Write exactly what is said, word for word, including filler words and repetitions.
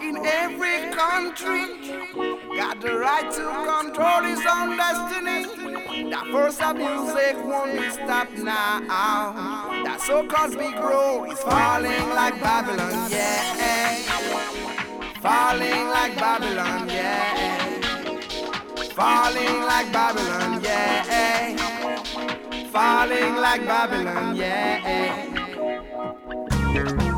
in every country got the right to control his own destiny. The force of music won't be stopped now. That so-called big road is falling like Babylon, yeah. Falling like Babylon, yeah. Falling like Babylon, yeah. Falling like Babylon, yeah.